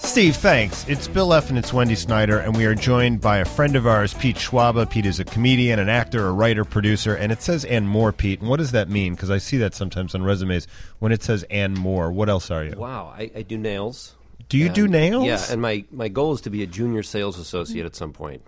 Steve, thanks. It's Bill F. and it's Wendy Snyder, and we are joined by a friend of ours, Pete Schwaba. Pete is a comedian, an actor, a writer, producer, and it says and more, Pete. And what does that mean? Because I see that sometimes on resumes when it says and more. What else are you? Wow, I do nails. Do you do nails? Yeah, and my goal is to be a junior sales associate at some point.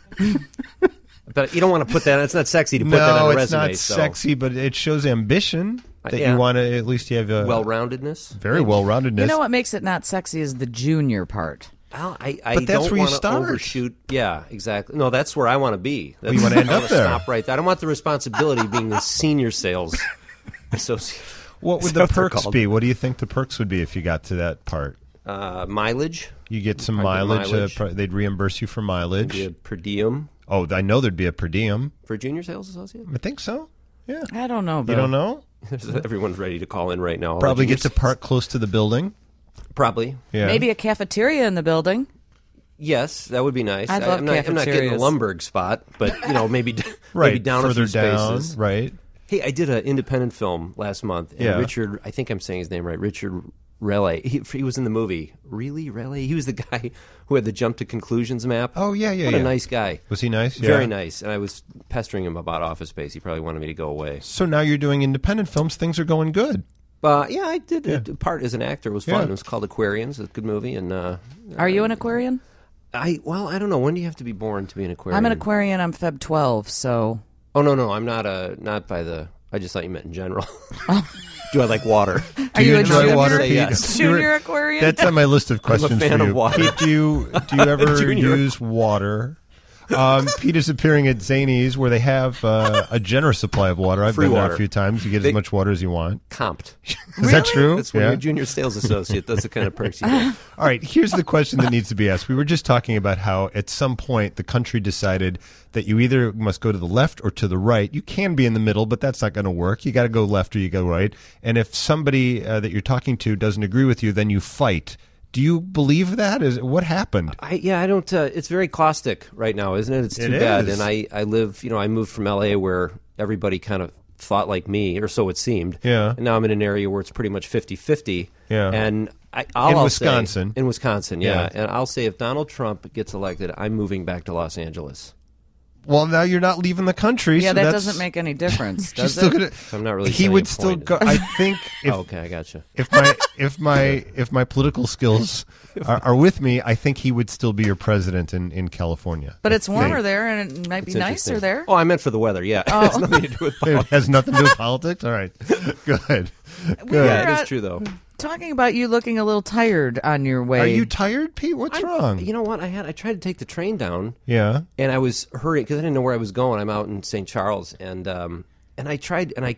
But you don't want to put that. It's not sexy to put that on a resume. No, it's not sexy, but it shows ambition that you want to. At least you have a well-roundedness. Very well-roundedness. You know what makes it not sexy is the junior part. Well, I but that's don't where want you to start. overshoot. Yeah, exactly. No, that's where I want to be. You want to end I up wanna there. Stop right there. I don't want the responsibility of being the senior sales associate. What would the perks be? What do you think the perks would be if you got to that part? Mileage. You get some mileage. They'd reimburse you for mileage. Maybe a per diem. Oh, I know there'd be a per diem. For a junior sales associate? I think so. Yeah. I don't know, Bill. You don't know? Everyone's ready to call in right now. Probably get to park close to the building. Probably. Yeah. Maybe a cafeteria in the building. Yes, that would be nice. I love I'm not getting a cafeterias. Lumberg spot, but maybe Right, maybe down further a few spaces. down, right. Hey, I did an independent film last month. And Yeah. Richard, I think I'm saying his name right, Richard Relay. He was in the movie. Really, Relay? He was the guy who had the jump to conclusions map. Oh, yeah. What a nice guy. Was he nice? Yeah. Very nice. And I was pestering him about Office Space. He probably wanted me to go away. So now you're doing independent films. Things are going good. Yeah, I did a part as an actor. It was fun. Yeah. It was called Aquarians. It's a good movie. And Are you an Aquarian? I don't know. When do you have to be born to be an Aquarian? I'm an Aquarian. I'm Feb 12, so... Oh, no. I'm not by the... I just thought you meant in general. Do I like water? Are you a enjoy junior? water, Say Pete? yes. Junior Aquarian? That's on my list of questions fan for of you. water. Pete, do you ever Junior. use water? Pete is appearing at Zanies, where they have a generous supply of water. I've Free been there water. a few times. You get as much water as you want. Comped. Is that true? That's when you're a junior sales associate. That's the kind of perks you get. All right, here's the question that needs to be asked. We were just talking about how at some point the country decided that you either must go to the left or to the right. You can be in the middle, but that's not going to work. You got to go left or you go right. And if somebody that you're talking to doesn't agree with you, then you fight. Do you believe that? What happened? I don't. It's very caustic right now, isn't it? It's too bad. is. And I live. I moved from L.A. where everybody kind of thought like me, or so it seemed. Yeah. And now I'm in an area where it's pretty much 50-50. Yeah. And In Wisconsin. In Wisconsin, yeah. Yeah. And I'll say if Donald Trump gets elected, I'm moving back to Los Angeles. Well, now you're not leaving the country. Yeah, so that that's- doesn't make any difference, She's does still it? gonna, So I'm not really he saying would a still point. go. I think if Okay, I gotcha. if my political skills are with me, I think he would still be your president in California. But it's I warmer think. there, and it might be It's nicer interesting. there. Oh, I meant for the weather. Yeah, it has nothing to do with It politics. has nothing to do with politics. All right, good. We were, Yeah, it is true though. talking about you looking a little tired on your way. Are you tired, Pete? What's wrong? You know what? I tried to take the train down. Yeah. And I was hurrying because I didn't know where I was going. I'm out in St. Charles, and I tried, and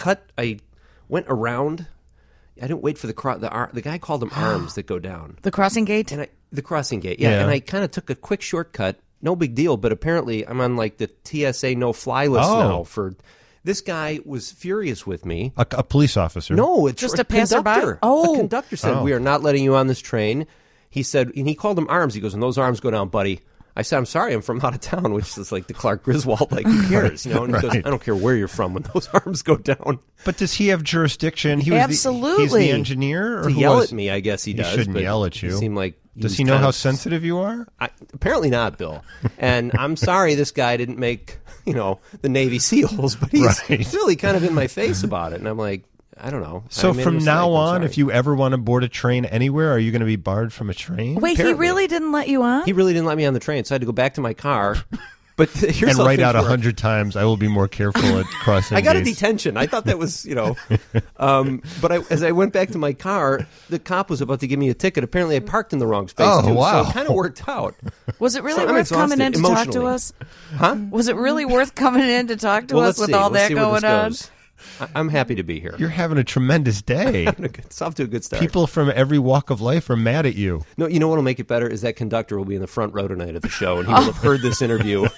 I went around. I didn't wait for the guy called them arms that go down. the crossing gate? And the crossing gate, yeah. Yeah. And I kind of took a quick shortcut. No big deal, but apparently I'm on like the TSA no-fly list Oh. now. For this guy was furious with me. A police officer. No, it's Just a passerby? conductor. Oh. A conductor said, Oh. "We are not letting you on this train." He said, and he called them arms. He goes, "And those arms go down, buddy." I said, "I'm sorry, I'm from out of town," which is like the Clark Griswold, like, who cares? And he goes, Right. "I don't care where you're from when those arms go down." But does he have jurisdiction? He was he's Absolutely. the engineer? Or To who yell was? at me, I guess he He does. shouldn't but yell at you. He seemed like Does was he know kind how of- sensitive you are? Apparently not, Bill. And I'm sorry this guy didn't make, the Navy SEALs, but he's Right. really kind of in my face about it. And I'm like, I don't know. So I made a from mistake. now I'm on, sorry. if you ever want to board a train anywhere, are you going to be barred from a train? Wait, Apparently. he really didn't let you on? He really didn't let me on the train, so I had to go back to my car. But here's And write something out for- 100 times, I will be more careful at crossing I got a gates. detention. I thought that was, but as I went back to my car, the cop was about to give me a ticket. Apparently, I parked in the wrong space. Oh, too, wow. So it kind of worked out. Was it really So I'm worth coming in to talk to exhausted us? Huh? Was it really worth coming in to talk to Well, us let's with see. all Let's that see where going this on? goes. I'm happy to be here. You're having a tremendous day. It's off to a good start. People from every walk of life are mad at you. No, you know what will make it better is that conductor will be in the front row tonight at the show, and he will have heard this interview.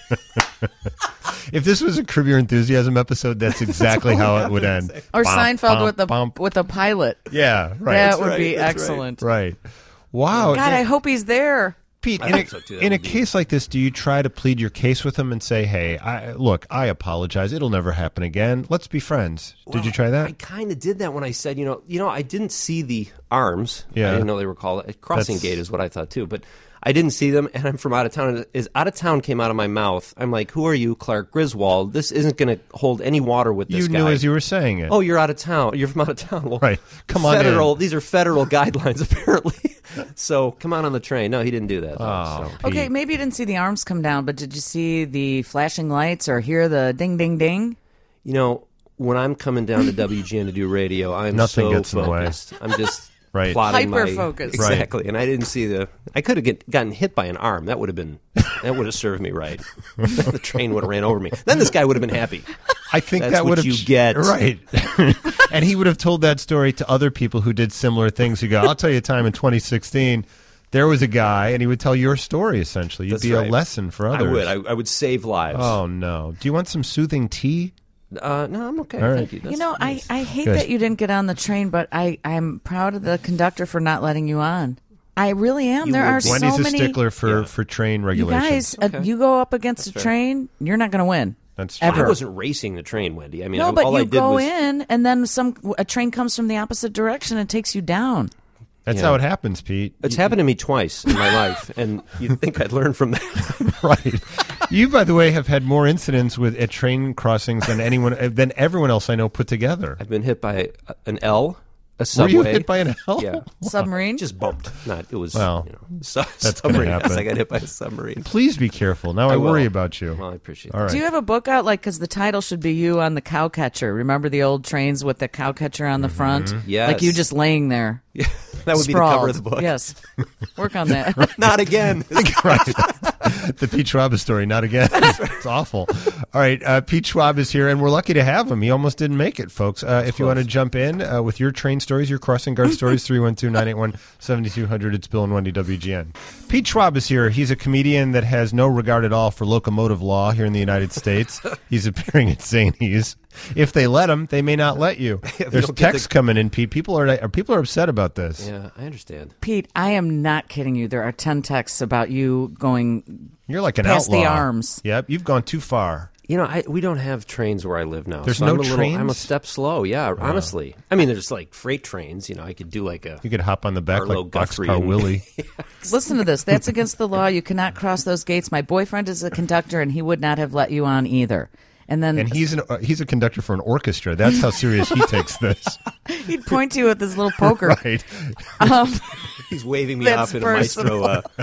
If this was a Curb Your Enthusiasm episode, that's exactly how it would end. Or Bump, Seinfeld bump, with the pilot. Yeah, right. That would right, be that's right. excellent. Right. Wow. God, I hope he's there. Pete, I hope so, too. That in a would be- case like this, do you try to plead your case with them and say, hey, I apologize. It'll never happen again. Let's be friends. Did you try that? I kind of did that when I said, I didn't see the arms. Yeah. I didn't know they were called crossing That's- gate is what I thought too. But I didn't see them, and I'm from out of town. And as out of town came out of my mouth, I'm like, "Who are you, Clark Griswold? This isn't going to hold any water with this You guy." knew as you were saying it. Oh, you're out of town. You're from out of town. Well, Right. Come on in. federal. These are federal guidelines, apparently. So come on the train. No, he didn't do that. Though, Oh, so. Okay, Pete. maybe you didn't see the arms come down, but did you see the flashing lights or hear the ding, ding, ding? When I'm coming down to WGN to do radio, I'm Nothing so gets in the way. focused. I'm just Right. plotting Hyper-focused. Exactly. And I didn't see I could have gotten hit by an arm. That would have served me right. The train would have ran over me. Then this guy would have been happy. I think That's that would what have you get. right, and he would have told that story to other people who did similar things. Who go, "I'll tell you a time in 2016, there was a guy," and he would tell your story. Essentially, you'd That's be right. a lesson for others. I would. I would save lives. Oh no! Do you want some soothing tea? No, I'm okay. All right. Thank you. That's nice. I hate Good. that you didn't get on the train, but I'm proud of the conductor for not letting you on. I really am. You There would are be. so Wendy's a many. stickler for Yeah. train You regulations. guys, you go up against a fair. train, you're not going to win. That's true. ever. I wasn't racing the train, Wendy. I mean, No, but all I you did go was in, and then a train comes from the opposite direction and takes you down. That's Yeah. how it happens, Pete. It's happened to me twice in my life, and you'd think I'd learn from that. Right. You, by the way, have had more incidents at train crossings than everyone else I know put together. I've been hit by an L, a Were subway. you hit by an L? Yeah. Submarine? Just bumped. It was. Well, that's gonna submarine. happen. Yes, I got hit by a submarine. Please be careful. Now I will. worry about you. Well, I appreciate All right. Do you have a book out? Because the title should be you on the cow catcher. Remember the old trains with the cow catcher on the front? Yes. Like you just laying there. that. That would be the sprawled. cover of the book. Yes. Work on that. Not again. Right. The Pete Schwab story, not again. It's awful. All right, Pete Schwab is here, and we're lucky to have him. He almost didn't make it, folks. If you want to jump in with your train stories, your crossing guard stories, 312-981-7200. It's Bill and Wendy, WGN. Pete Schwab is here. He's a comedian that has no regard at all for locomotive law here in the United States. He's appearing at Zanies. If they let him, they may not let you. There's don't get texts coming in, Pete. People are upset about this. Yeah, I understand. Pete, I am not kidding you. There are 10 texts about you going You're like an past outlaw. the arms. Yep, you've gone too far. We don't have trains where I live now. There's so no I'm a little- trains? I'm a step slow. Yeah, honestly. I mean, there's like freight trains. I could do like a. You could hop on the back Arlo like Guthrie Boxcar and- Willie. Listen to this. That's against the law. You cannot cross those gates. My boyfriend is a conductor, and he would not have let you on either. And then And he's a conductor for an orchestra. That's how serious he takes this. he'd point to you with his little poker. Right. He's waving me That's off in a maestro.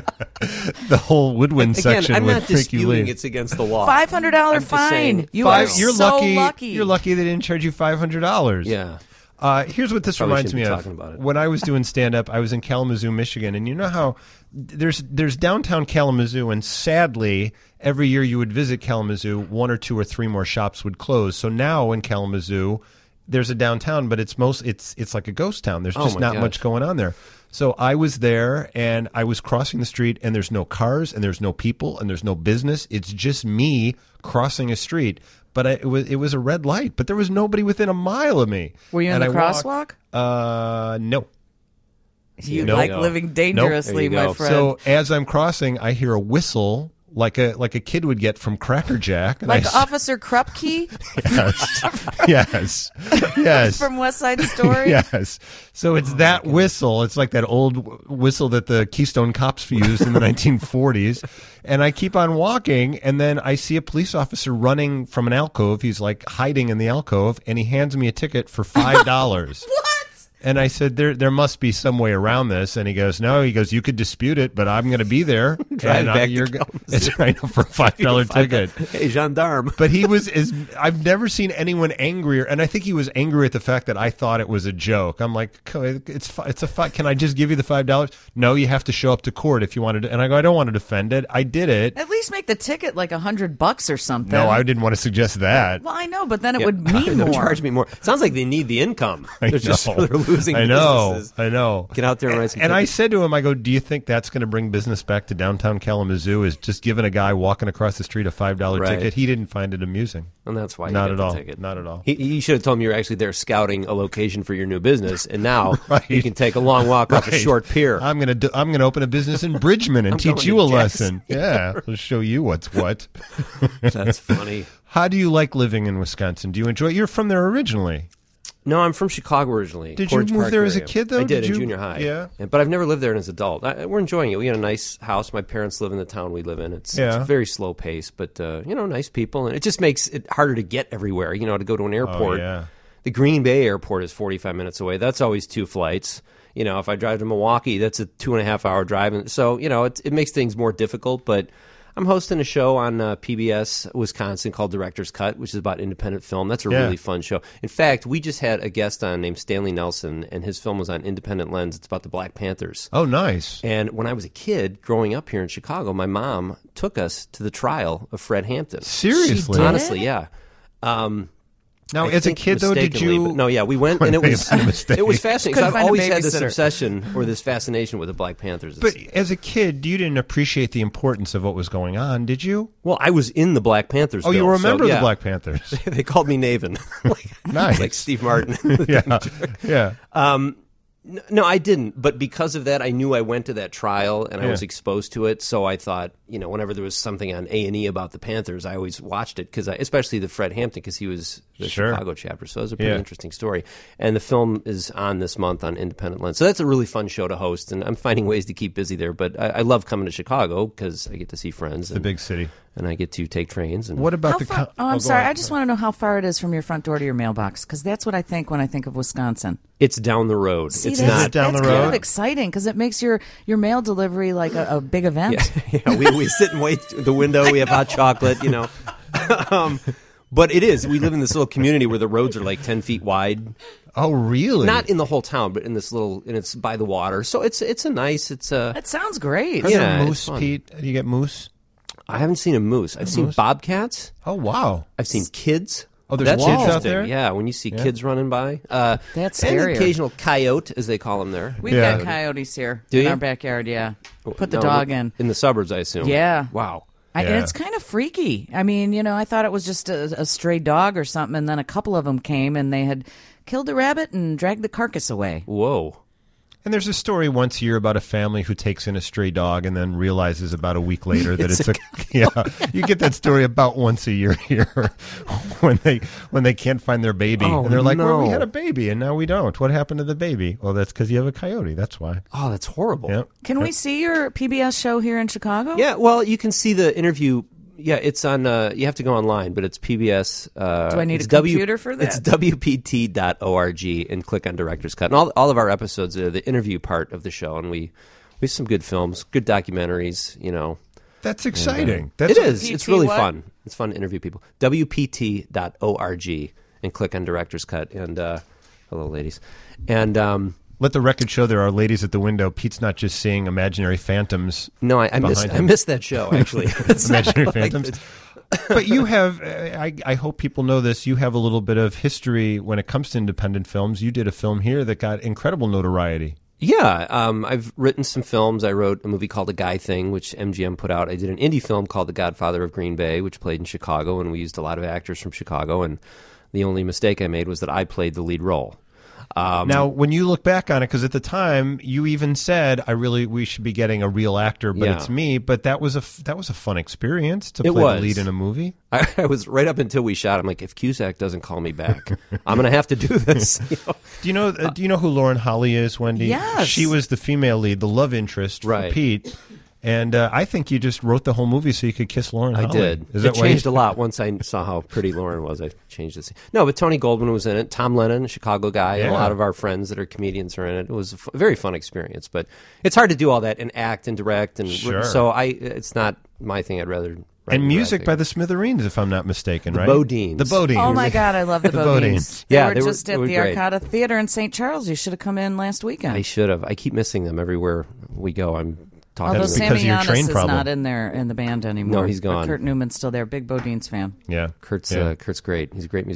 The whole woodwind Again, section I'm with not Freaky disputing Lee. it's against the law. $500 I'm just fine. saying, You are You're so lucky. You're lucky they didn't charge you $500. Yeah. Here's what this Probably reminds me shouldn't of. be talking about it. When I was doing stand-up, I was in Kalamazoo, Michigan, and you know how there's downtown Kalamazoo, and sadly, every year you would visit Kalamazoo, 1 or 2 or 3 more shops would close. So now in Kalamazoo, there's a downtown, but it's like a ghost town. There's just my not gosh. much going on there. So I was there, and I was crossing the street, and there's no cars, and there's no people, and there's no business. It's just me crossing a street. But it was a red light, but there was nobody within a mile of me. Were you in And the I walked- crosswalk? No. You Nope. like Nope. living dangerously, There you my go. friend. So as I'm crossing, I hear a whistle like a kid would get from Cracker Jack. And like I, Officer Krupke yes, yes, from West Side Story. yes. So it's that whistle. It's like that old whistle that the Keystone Cops used in the 1940s. And I keep on walking, and then I see a police officer running from an alcove. He's like hiding in the alcove, and he hands me a ticket for $5. What? And I said, there must be some way around this. And he goes, no. He goes, you could dispute it, but I'm going to be there. Drive and back to you're Kalamazoo. it's right for a $5 ticket. Hey, gendarme. But he was I've never seen anyone angrier, and I think he was angry at the fact that I thought it was a joke. I'm like, it's a can I just give you the $5? No, you have to show up to court if you wanted to. And I go, I don't want to defend it. I did it. At least make the ticket like $100 or something. No, I didn't want to suggest that. Well, I know, but then it would mean They'll more. charge me more. Sounds like they need the income. I They're just know. they're losing losing I know. businesses. I know. Get out there and write some And I tickets. said to him, I go, do you think that's going to bring business back to downtown Kalamazoo? Is just giving a guy walking across the street a $5 Right. ticket? He didn't find it amusing. And that's why you Not get at the all. ticket. Not at all. He should have told me you were actually there scouting a location for your new business, and now Right. you can take a long walk off a Right. short pier. I'm gonna open a business in Bridgman and I'm teach going you to a Jackson. lesson. Yeah, we'll show you what's what. That's funny. How do you like living in Wisconsin? Do you enjoy? You're from there originally. No, I'm from Chicago originally. Did you Portage move Park there as a area. kid, though? I did Did in you- junior high. Yeah. But I've never lived there as an adult. We're enjoying it. We got a nice house. My parents live in the town we live in. It's very slow pace, but nice people, and it just makes it harder to get everywhere. To go to an airport. Oh, yeah. The Green Bay airport is 45 minutes away. That's always 2 flights. If I drive to Milwaukee, that's a 2.5-hour drive. And so, it makes things more difficult. But I'm hosting a show on PBS Wisconsin called Director's Cut, which is about independent film. That's a really fun show. In fact, we just had a guest on named Stanley Nelson, and his film was on Independent Lens. It's about the Black Panthers. Oh, nice. And when I was a kid growing up here in Chicago, my mom took us to the trial of Fred Hampton. Seriously? She did? Honestly, yeah. Now, I as a think kid, though, did mistakenly, you? but no, yeah, we went, and it was Made a mistake. it was fascinating. Couldn't I've find a always had this babysitter. obsession or this fascination with the Black Panthers. But as a kid, you didn't appreciate the importance of what was going on, did you? Well, I was in the Black Panthers. Oh, you bill, were a member of so, the yeah. Black Panthers. They called me Naven, Nice. like Steve Martin. Yeah, yeah. No, I didn't. But because of that, I knew I went to that trial and I was exposed to it. So I thought, whenever there was something on A&E about the Panthers, I always watched it especially the Fred Hampton, because he was the Chicago chapter. So it was a pretty interesting story. And the film is on this month on Independent Lens. So that's a really fun show to host, and I'm finding ways to keep busy there. But I love coming to Chicago because I get to see friends. The big city. And I get to take trains. And What about How the? far, I'm sorry. I just want to know how far it is from your front door to your mailbox, because that's what I think when I think of Wisconsin. It's down the road. See, It's that's, not Is it down that's the kind road? of exciting because it makes your mail delivery like a big event. Yeah, we sit and wait at the window. We have hot chocolate, But it is. We live in this little community where the roads are like 10 feet wide. Oh, really? Not in the whole town, but in this little, and it's by the water. So it's a nice, That sounds great. Are Yeah, there it's moose, fun. Pete? Do you get moose? I haven't seen a moose. I've seen bobcats. Oh, wow. I've seen kids. Oh, there's That's kids out interesting. there? Yeah, when you see kids running by. That's And scarier. an occasional coyote, as they call them there. We've Yeah. got coyotes here Do in you? our backyard, yeah. Put the No, dog in. In the suburbs, I assume. Yeah. Wow. And Yeah. it's kind of freaky. I mean, I thought it was just a stray dog or something, and then a couple of them came and they had killed the rabbit and dragged the carcass away. Whoa. And there's a story once a year about a family who takes in a stray dog and then realizes about a week later that it's a yeah. You get that story about once a year here when they can't find their baby Oh, and they're like, "Well, we no. had a baby and now we don't. What happened to the baby?" Well, that's because you have a coyote. That's why. Oh, that's horrible. Yep. Can we see your PBS show here in Chicago? Yeah, well, you can see the interview. Yeah, it's on. You have to go online, but it's PBS. Do I need a computer for that? It's WPT.org and click on Director's Cut. And all of our episodes are the interview part of the show, and we have some good films, good documentaries. That's exciting. That's It is. PT It's really what? fun. It's fun to interview people. WPT.org and click on Director's Cut. And hello, ladies. And Let the record show there are ladies at the window. Pete's not just seeing imaginary phantoms. no, I Behind him. missed that show actually. It's Imaginary like phantoms. But you have, I hope people know this, you have a little bit of history when it comes to independent films. You did a film here that got incredible notoriety. Yeah, I've written some films. I wrote a movie called The Guy Thing, which MGM put out. I did an indie film called The Godfather of Green Bay, which played in Chicago, and we used a lot of actors from Chicago, and the only mistake I made was that I played the lead role. Now, when you look back on it, because at the time you even said, we should be getting a real actor, but Yeah. it's me. But that was a fun experience to It play was. the lead in a movie. I was right up until we shot. I'm like, if Cusack doesn't call me back, I'm going to have to do this. Do you know who Lauren Holly is, Wendy? Yes. She was the female lead, the love interest for Right. Pete. And I think you just wrote the whole movie so you could kiss Lauren I Holly. did. Is It that why you- changed a lot once I saw how pretty Lauren was. I changed this. No, but Tony Goldwyn was in it. Tom Lennon, a Chicago guy. And a Yeah. lot of our friends that are comedians are in it. It was a very fun experience. But it's hard to do all that and act and direct. And Sure. so it's not my thing. I'd rather write And and music direct. by the Smithereens, if I'm not mistaken, The right? Bodines. The Bodines. Oh my God, I love the The Bodines. Bodines. They Yeah, were they were- just they at were the great. Arcada Theater in St. Charles. You should have come in last weekend. I should have. I keep missing them everywhere we go. I'm talking Although to That's them. because Sammy of your train Yanis is problem. not in there in the band anymore. No, he's But gone. Kurt Newman's still there. Big Bodines fan. Yeah. Kurt's Yeah. Kurt's great. He's a great musician.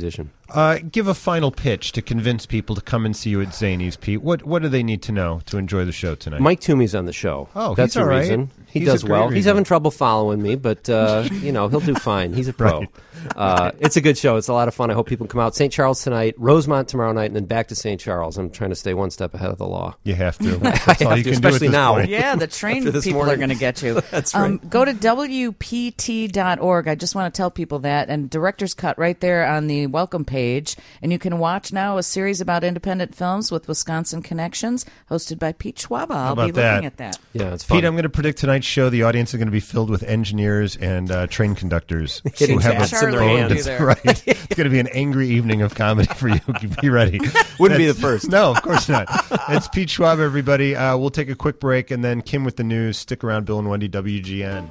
Give a final pitch to convince people to come and see you at Zanies, Pete. What do they need to know to enjoy the show tonight? Mike Toomey's on the show. Oh, that's he's all the right. reason. He He's does a great well. reason. He's having trouble following me, but he'll do fine. He's a pro. Right. It's a good show. It's a lot of fun. I hope people come out. St. Charles tonight, Rosemont tomorrow night, and then back to St. Charles. I'm trying to stay one step ahead of the law. You have to. That's all you can especially do at this now. point. Yeah, the train After this people morning. are going to get you. That's right. Go to WPT.org. I just want to tell people that. And Director's Cut right there on the welcome page. And you can watch now a series about independent films with Wisconsin Connections, hosted by Pete Schwaba. I'll be about that? looking at that. Yeah, it's fun. Pete, I'm going to predict tonight's show. The audience is going to be filled with engineers and train conductors Hitting who have bats in their Charlie hands. will be there. Right. It's going to be an angry evening of comedy for you. Be ready. Wouldn't be That's- the first. No, of course not. It's Pete Schwab, everybody. We'll take a quick break, and then Kim with the news. Stick around, Bill and Wendy, WGN.